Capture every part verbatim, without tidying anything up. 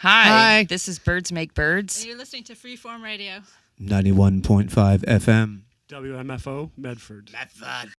Hi. Hi. This is Birds Make Birds. And you're listening to Freeform Radio. ninety-one point five F M. W M F O, Medford. Medford.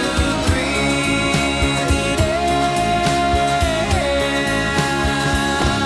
Breathe it in.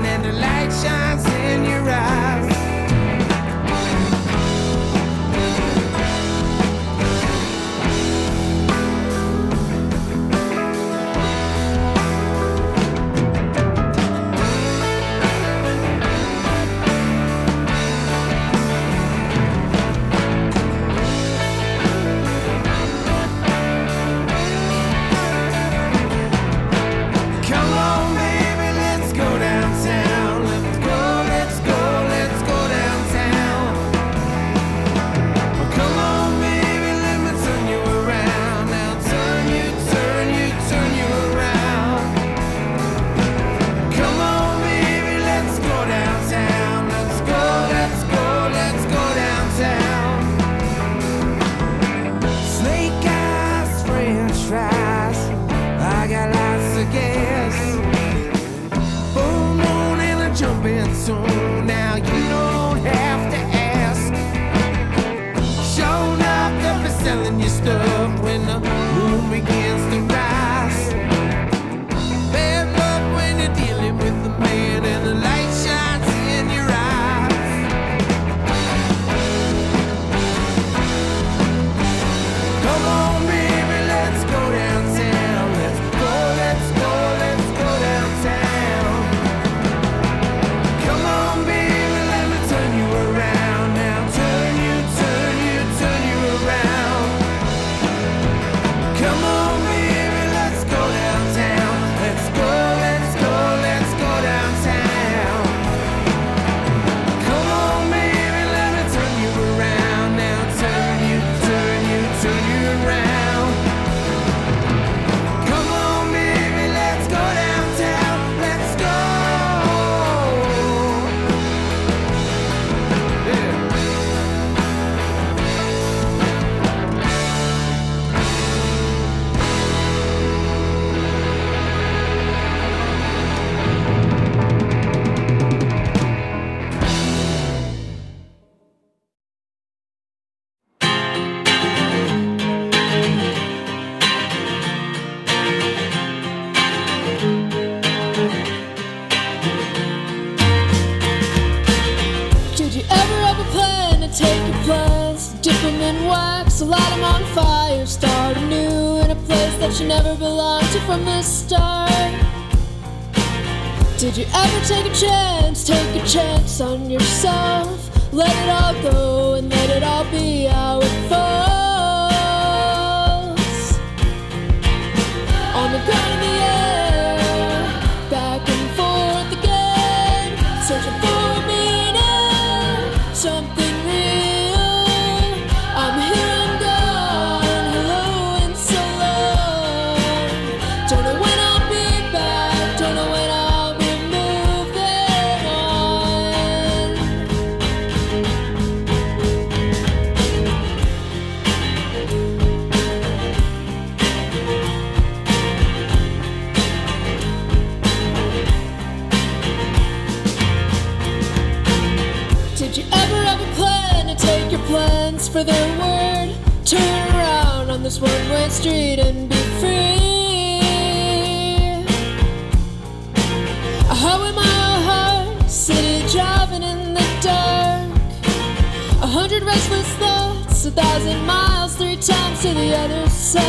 and the light shines in your eyes. Never belonged to from the start. Did you ever take a chance, take a chance on yourself? Let it all go and let it all be how it falls. On the ground in the air, back and forth again, searching for a meaning, something real. I'm here. Plans for their word, turn around on this one-way street and be free. A highway mile high, city driving in the dark. A hundred restless thoughts, a thousand miles, three times to the other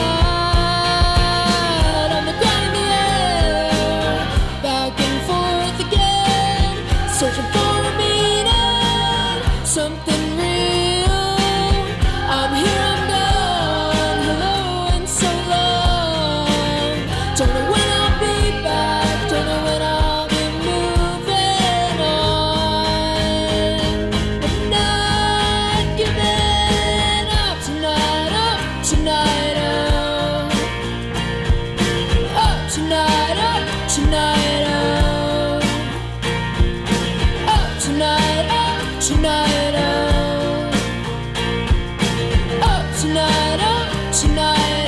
side. On the ground in the air, back and forth again, searching for a meaning, something real. I'm here, I'm gone, hello and so long. Don't know when I'll be back, don't know when I'll be moving on. I'm not giving up tonight, oh, tonight, oh. Oh, tonight, oh, tonight, oh. Oh, tonight, oh, tonight, oh. Tonight, oh, tonight,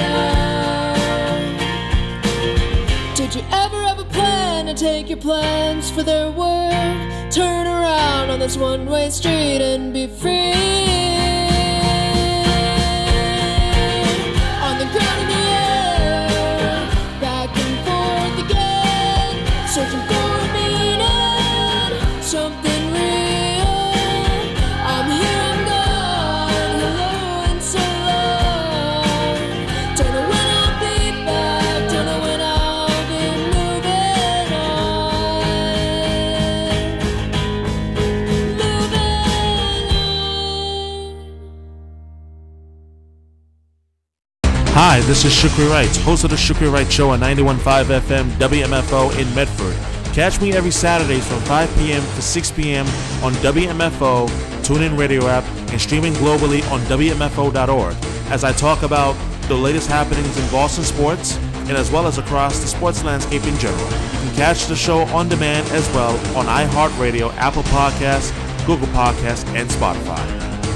oh. Did you ever have a plan to take your plans for their word? Turn around on this one-way street and be free. On the ground in the air, back and forth again, searching for a meaning, Hi, this is Shukri Wright, host of the Shukri Wright Show on ninety-one point five F M W M F O in Medford. Catch me every Saturdays from five p.m. to six p.m. on W M F O, TuneIn Radio app, and streaming globally on W M F O dot org as I talk about the latest happenings in Boston sports and as well as across the sports landscape in general. You can catch the show on demand as well on iHeartRadio, Apple Podcasts, Google Podcasts, and Spotify.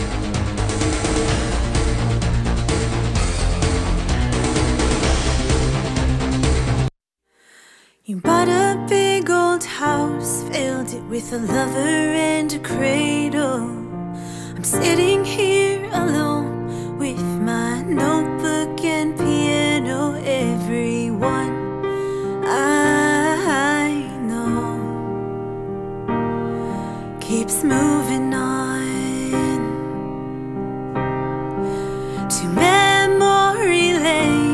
You bought a big old house, filled it with a lover and a cradle. I'm sitting here alone with my notebook and piano. Everyone I know keeps moving on to memory lane.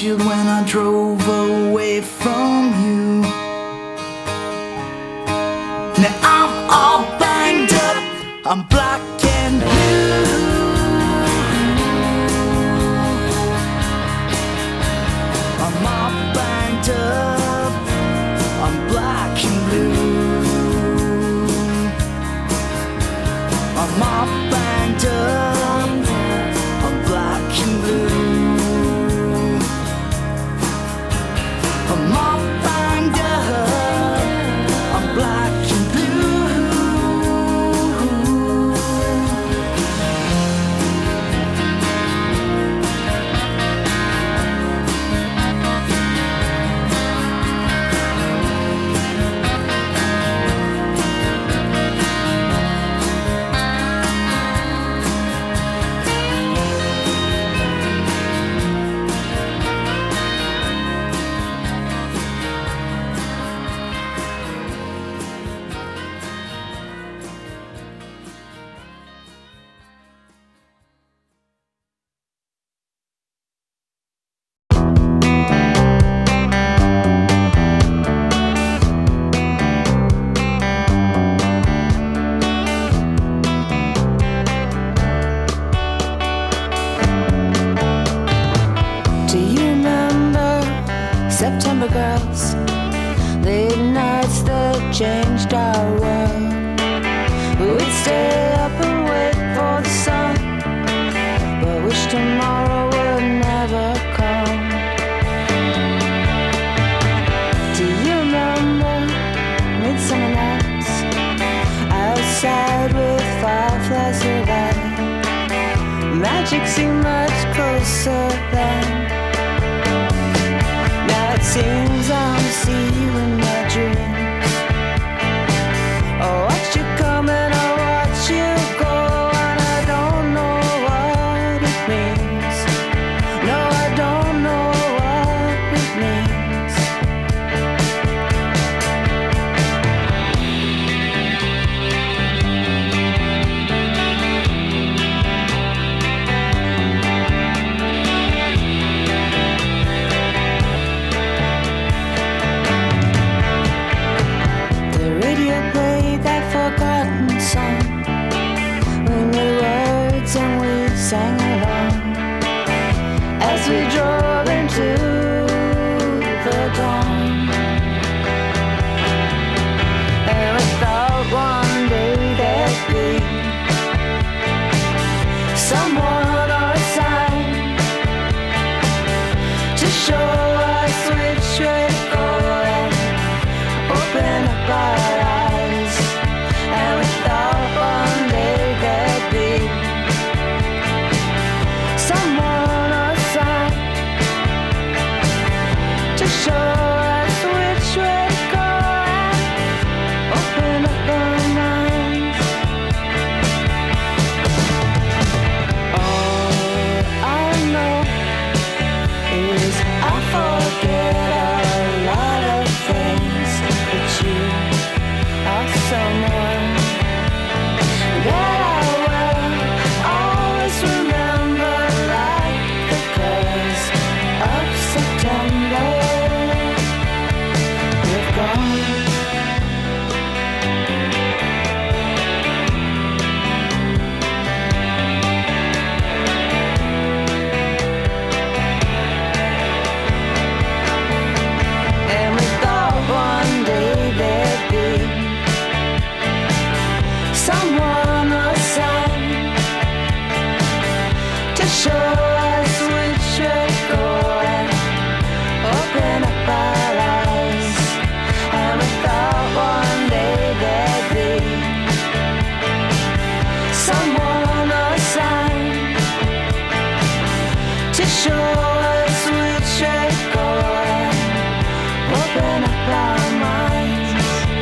windshield when I drove away from you. Now I'm all banged up, I'm black and blue. I'm all banged up, I'm black and blue. I'm all banged up, I'm black and blue. I'm all banged up, I'm black and blue. Do you remember September girls? Late nights that changed our world. We'd stay up and wait for the sun, but wish tomorrow would never come. Do you remember midsummer nights outside with fireflies of light? Magic seemed much closer then. Now it seems I see you in my dreams. I watch you come and I watch you go, and I don't know what it means. No, I don't know what it means. The radio played that forgotten song. We knew words and we sang along as we drove into the dawn. And we thought one day there'd be someone or a sign to show us which way to go and open up our eyes. And we thought one day there'd be someone or a sign to show us which way to go and open up our minds. All I know is I forget a lot of things, but you are someone that I will always remember, like the colors of September. You've gone. And we thought one day there'd be someone or a sign to show us which way to go and open up our eyes. And we thought one day there'd be someone or a sign to show us which way to go and open up our minds.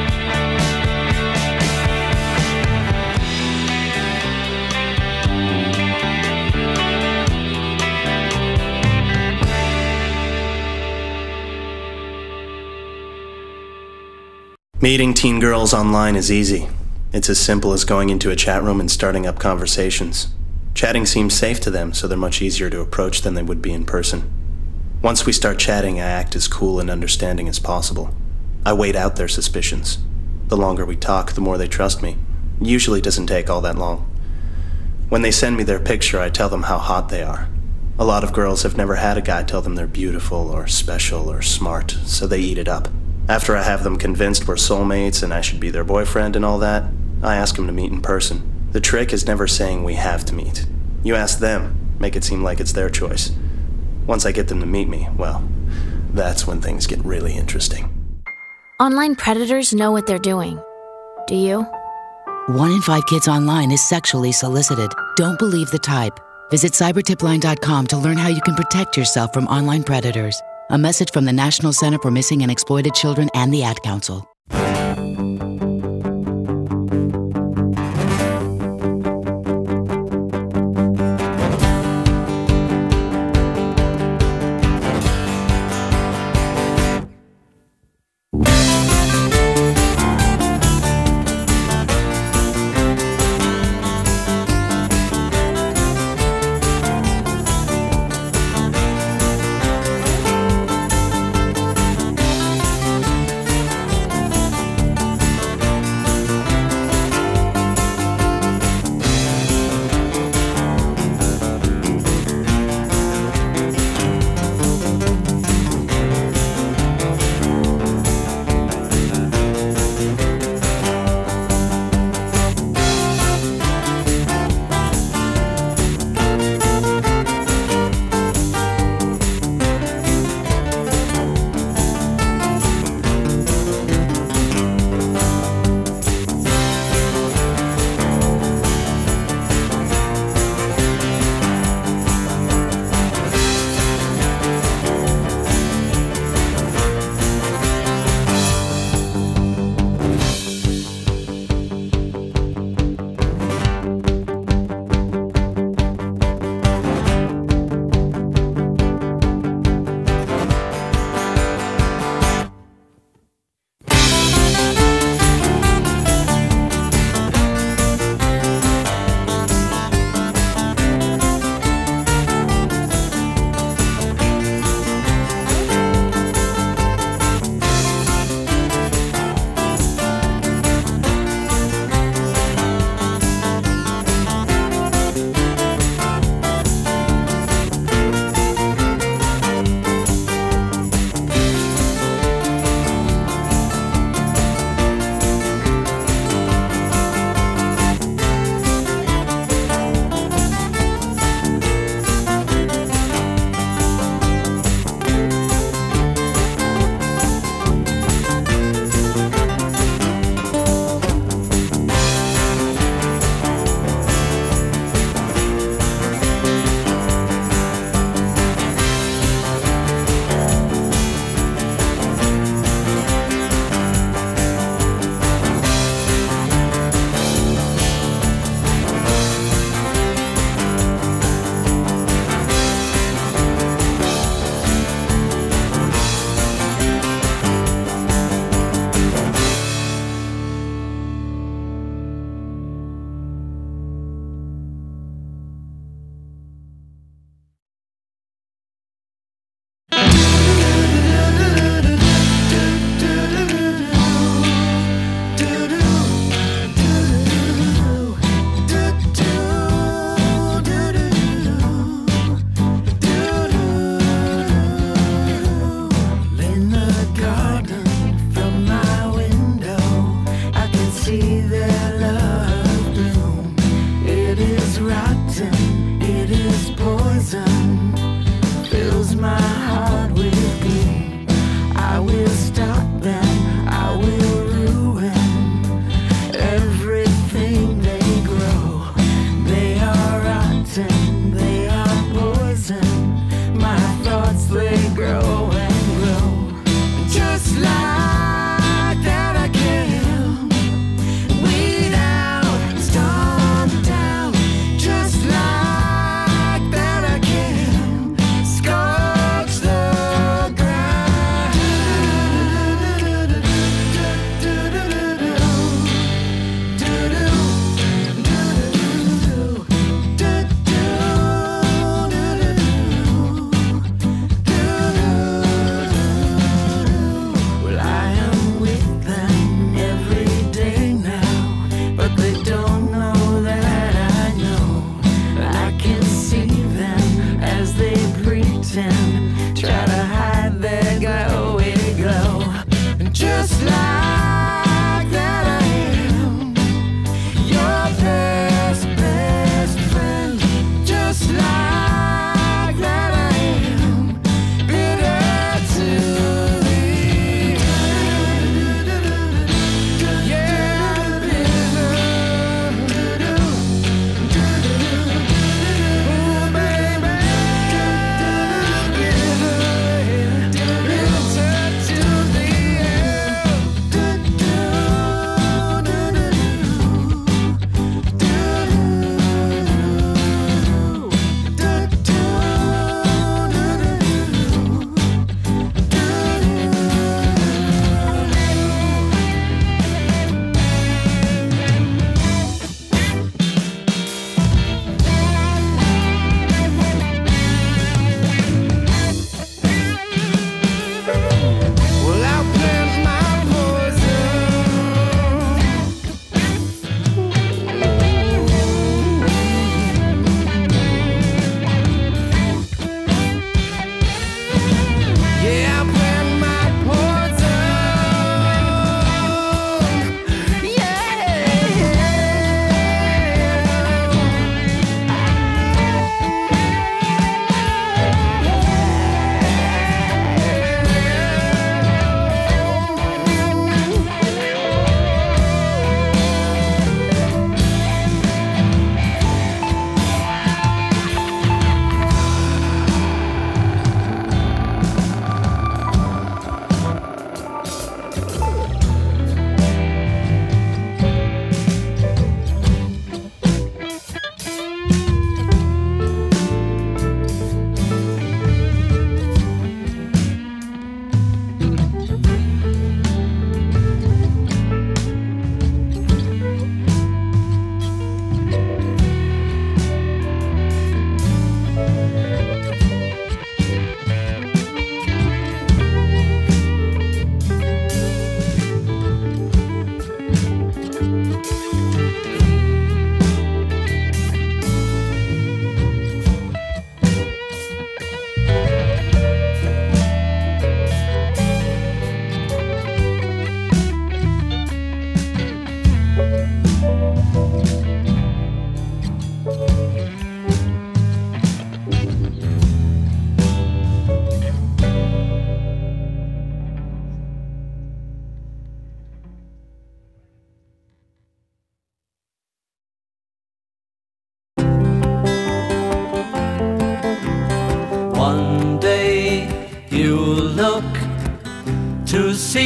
Meeting teen girls online is easy. It's as simple as going into a chat room and starting up conversations. Chatting seems safe to them, so they're much easier to approach than they would be in person. Once we start chatting, I act as cool and understanding as possible. I wait out their suspicions. The longer we talk, the more they trust me. It usually doesn't take all that long. When they send me their picture, I tell them how hot they are. A lot of girls have never had a guy tell them they're beautiful or special or smart, so they eat it up. After I have them convinced we're soulmates and I should be their boyfriend and all that, I ask them to meet in person. The trick is never saying we have to meet. You ask them, make it seem like it's their choice. Once I get them to meet me, well, that's when things get really interesting. Online predators know what they're doing. Do you? One in five kids online is sexually solicited. Don't believe the type. Visit cyber tip line dot com to learn how you can protect yourself from online predators. A message from the National Center for Missing and Exploited Children and the Ad Council. Just like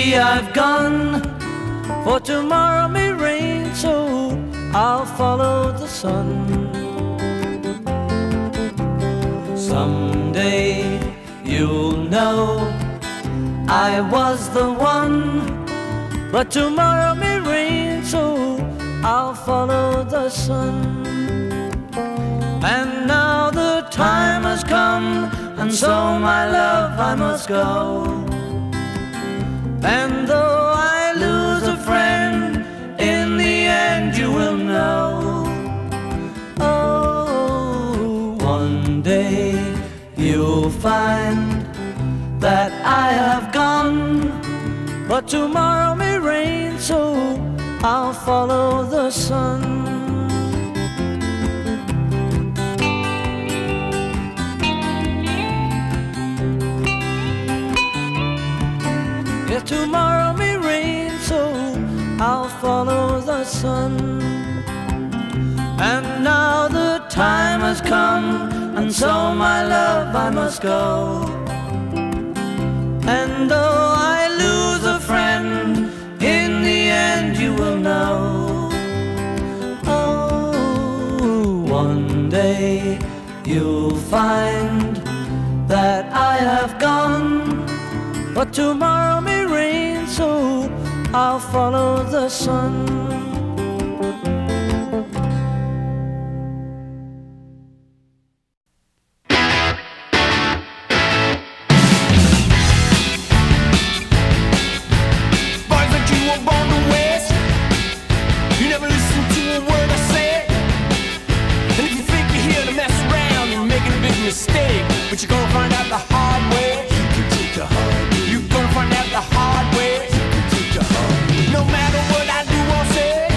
Today I've gone, for tomorrow may rain, so I'll follow the sun. Someday you'll know I was the one, but tomorrow may rain, so I'll follow the sun. And now the time has come, and so my love I must go. And though I lose a friend, in the end you will know. Oh, one day you'll find that I have gone, but tomorrow may rain, so I'll follow the sun. Yeah, tomorrow may rain, so I'll follow the sun. And now the time has come, and so my love I must go. And though I lose a friend, in the end you will know. Oh, one day you'll find that I have gone, but tomorrow may rain, so I'll follow the sun. Mistake, but you're gonna find out the hard way. You can take the hard way. You're gonna find out the hard way. You can take the hard way. No matter what I do or say,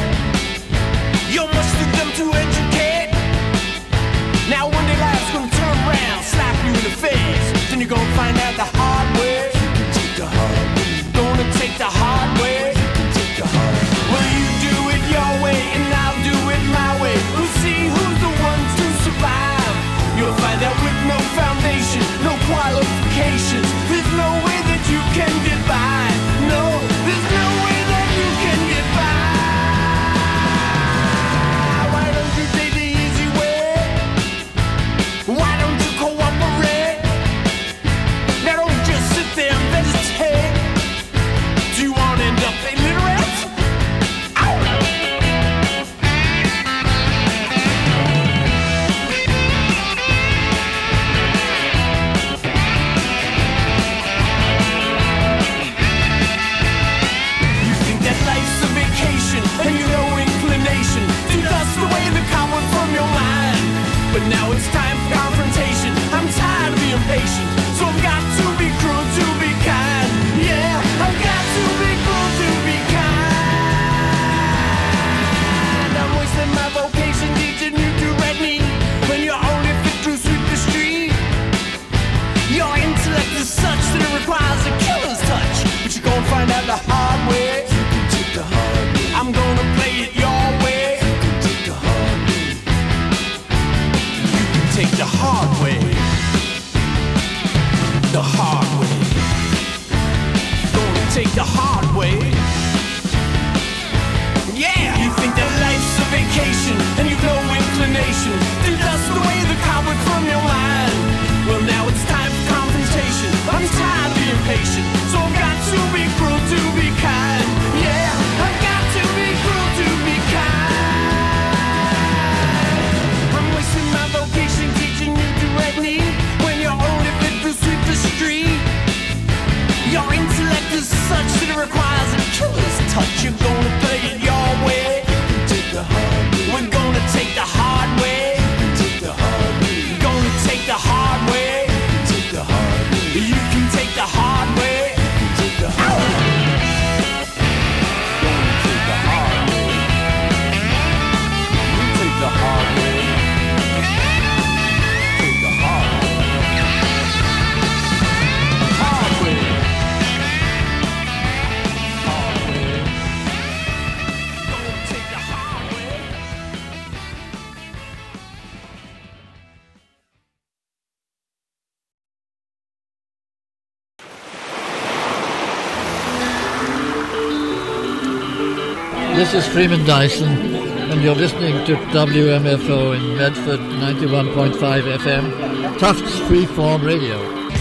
This is Freeman Dyson, and you're listening to W M F O in Medford, ninety-one point five F M, Tufts Freeform Radio.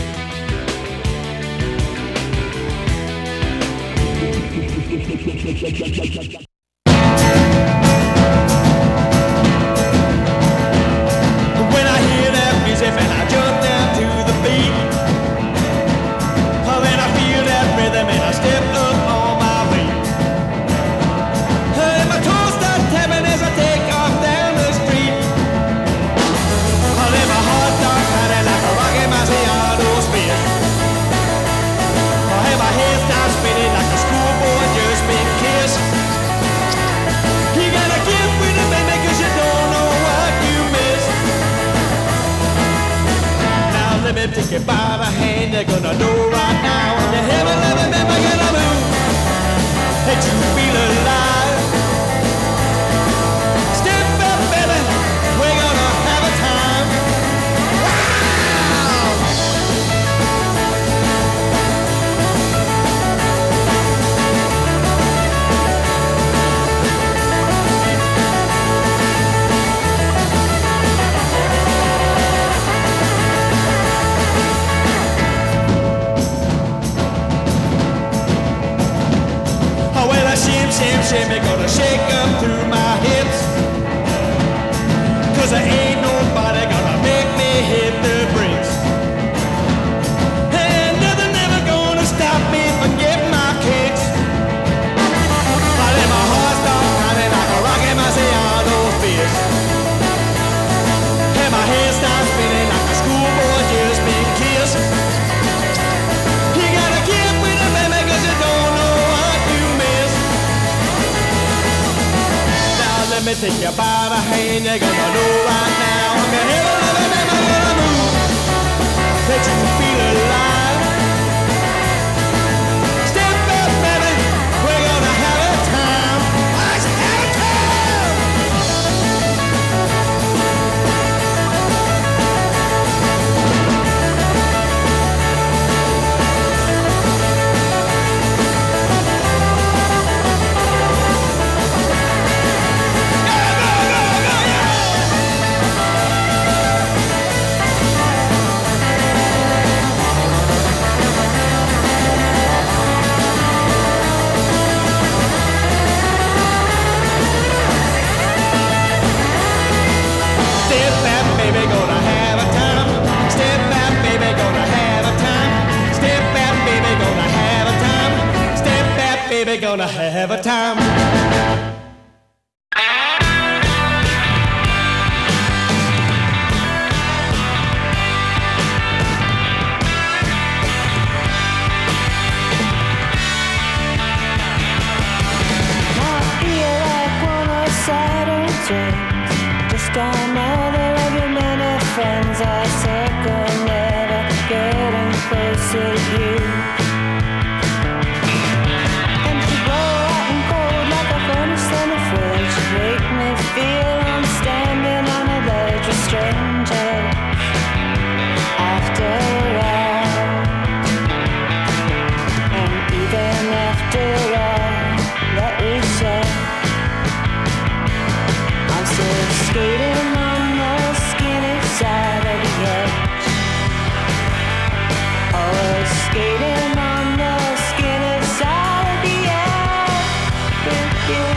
When I hear that music, man, I jump down to the beat. Oh, when I feel that rhythm, and I step up on my feet. And my toes start tapping as I take off down the street. Oh, then my heart starts pounding like a rocket Marciano spin. Oh, and my head starts spinning like a schoolboy just been kissed. You gotta get with it, baby, 'cause you don't know what you miss. Now let me take you by the hand, you're gonna know right now. When you hear me, let me, baby, gonna move. Let you feel alive. Step up, baby, we're gonna have a time. Wow! Oh, well, I shim, shim, shimmy, gonna shake up through my hips. 'Cause there ain't nobody gonna make me hit the bricks. And nothing ever gonna stop me from getting my kicks. I let my heart start pounding like a rocket Marciano fist. And my head starts spinning like a schoolboy just been kissed. You gotta get with it, baby, 'cause you don't know what you miss. Now let me take you by the hand, you're gonna know right now. I'm gonna hit it, baby, baby, I'm gonna move. Let you feel alive. Step up, baby, we're gonna have a time. Let's have a time. Step back, baby, gonna have a time. Step back, baby, gonna have a time. Step back, baby, gonna have a time. Step back, baby, gonna have a time. I feel like one of Saturn's rings. Just another of your many friends. I circle, never getting closer to you. And you blow out and cold like a furnace in the fridge. You make me feel I'm standing on a ledge with strangers. After all, and even after all that we said, I'm still skating on the skinny side of the edge. Always skating on the skinny side of the edge with you.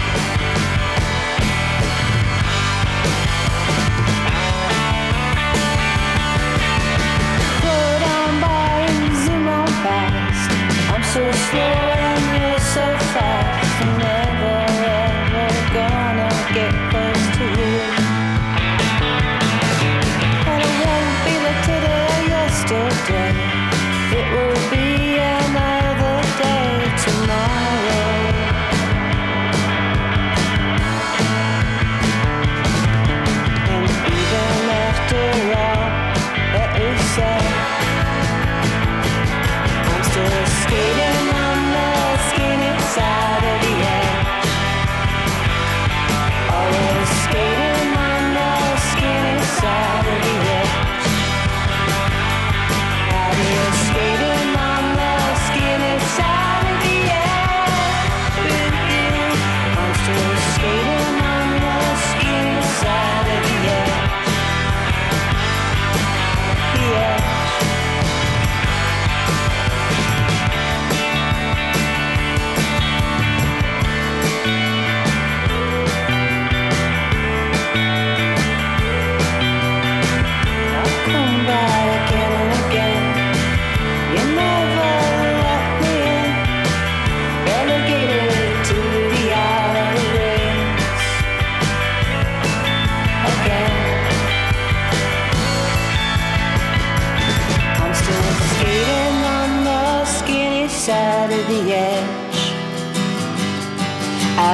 Put on by and zoom on fast. I'm so slow and you're so fast. I'm never ever gonna get close to you. And it won't be like today or yesterday. It will be another day tomorrow.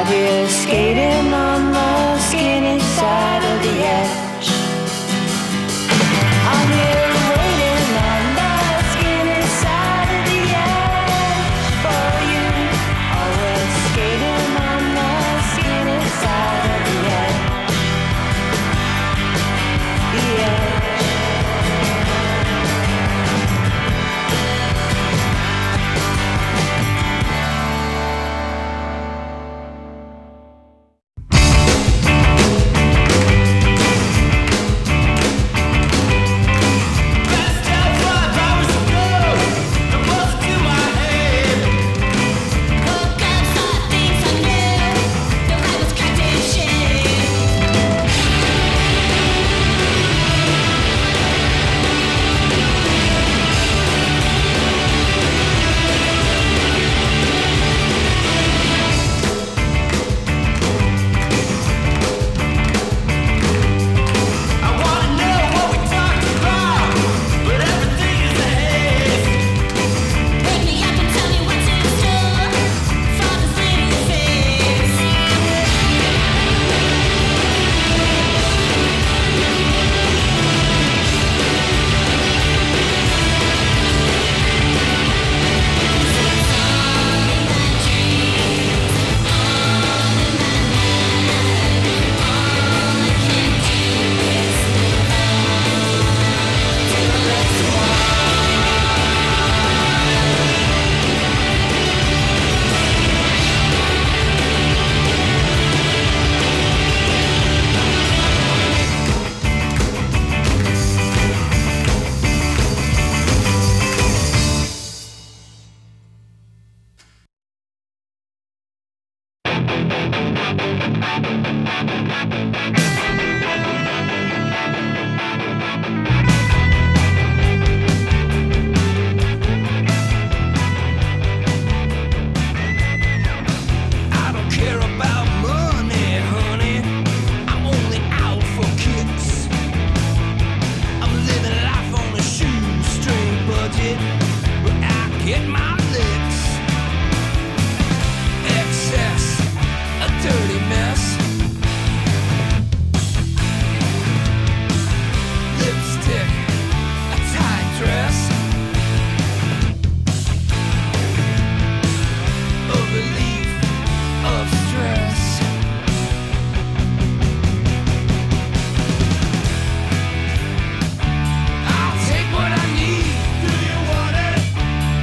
out here skating on the skinny side of the edge. I'm here waiting on the skinny side of the edge for you. Always skating on the skinny side of the edge. The edge.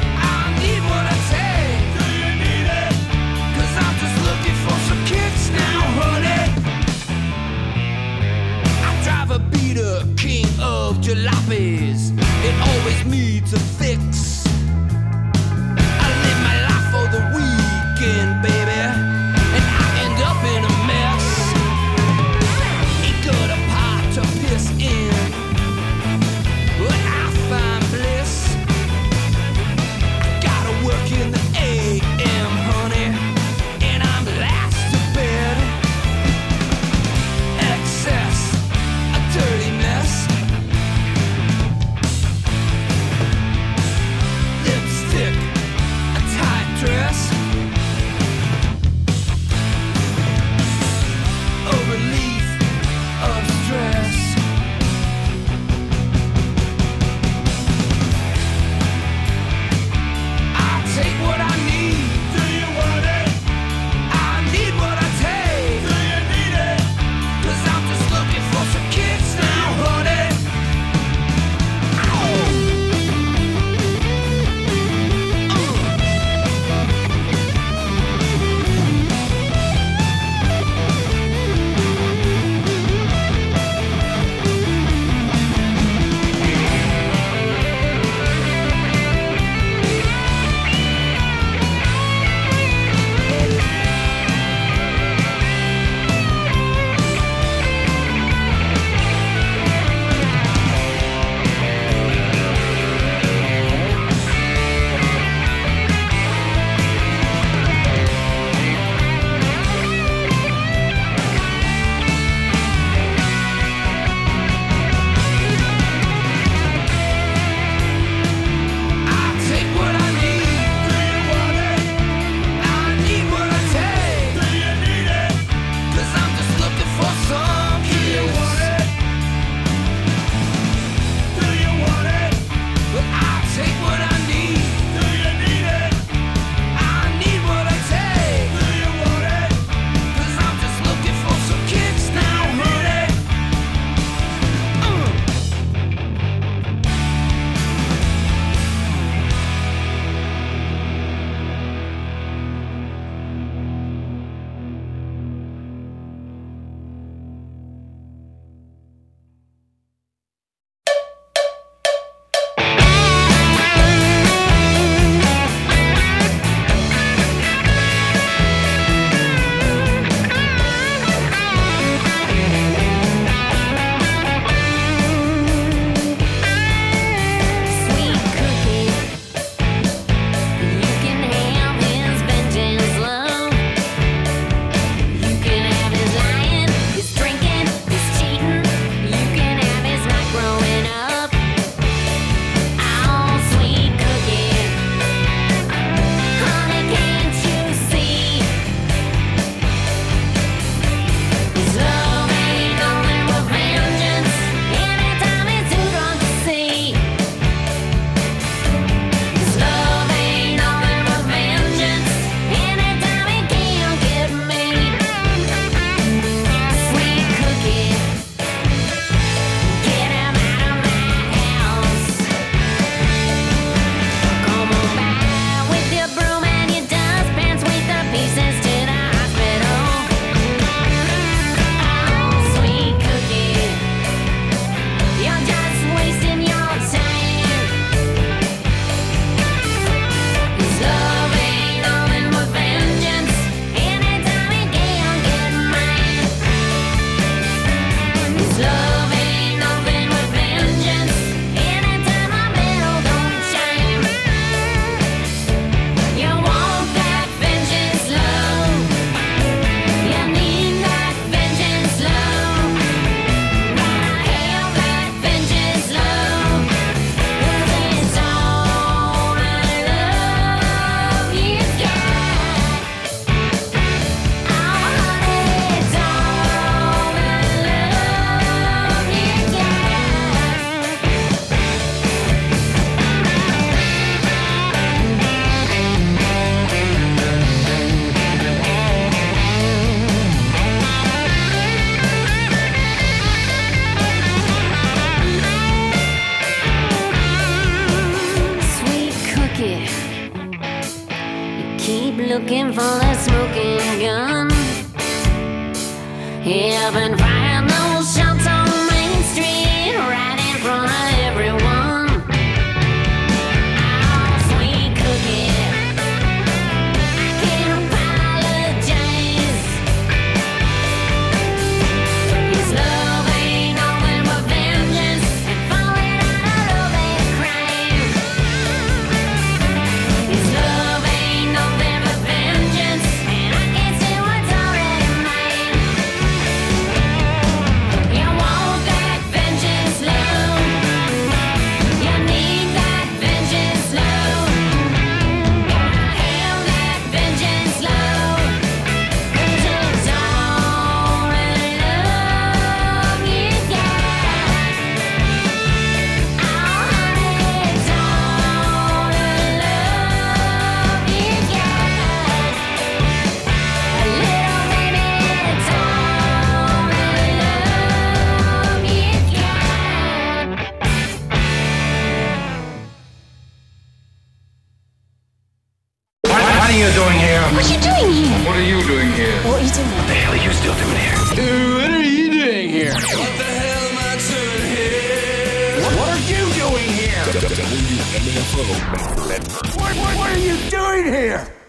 Kicks now. Heaven find those shops on Main Street, right in front of everyone. Oh, sweet cookie, I can't apologize. His love ain't nothing but vengeance and falling out of love and crime. His love ain't nothing but vengeance, and I can't see what's already mine. You want that vengeance love, you need that vengeance love, gotta have that vengeance love, 'cause it's only love you got. Oh honey, it's only love you got. A little baby, it's only love you got. What, what are you doing here? What are you doing here? What are you doing here? What are you doing What the hell are you still doing here? Dude, what are you doing here? What the hell am I doing here? What, what are you doing here? W M F O. What, what, what are you doing here?